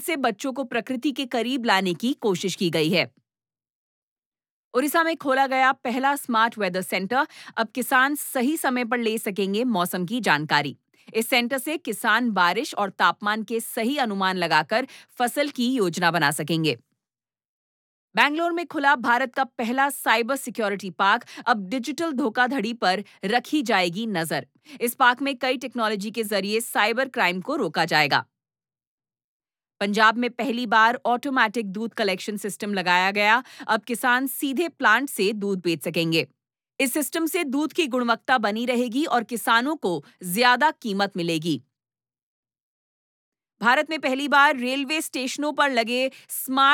से बच्चों को प्रकृति के करीब लाने की कोशिश की गई है। उड़ीसा में खोला गया पहला स्मार्ट वेदर सेंटर। अब किसान सही समय पर ले सकेंगे मौसम की जानकारी। इस सेंटर से किसान बारिश और तापमान के सही अनुमान लगाकर फसल की योजना बना सकेंगे। बैंगलोर में खुला भारत का पहला साइबर सिक्योरिटी पार्क। अब डिजिटल धोखाधड़ी पर रखी जाएगी नजर। इस पार्क में कई टेक्नोलॉजी के जरिए साइबर क्राइम को रोका जाएगा। पंजाब में पहली बार ऑटोमेटिक दूध कलेक्शन सिस्टम लगाया गया। अब किसान सीधे प्लांट से दूध बेच सकेंगे। इस सिस्टम से दूध की गुणवत्ता बनी रहेगी और किसानों को ज्यादा कीमत मिलेगी। भारत में पहली बार रेलवे स्टेशनों पर लगे स्मार्ट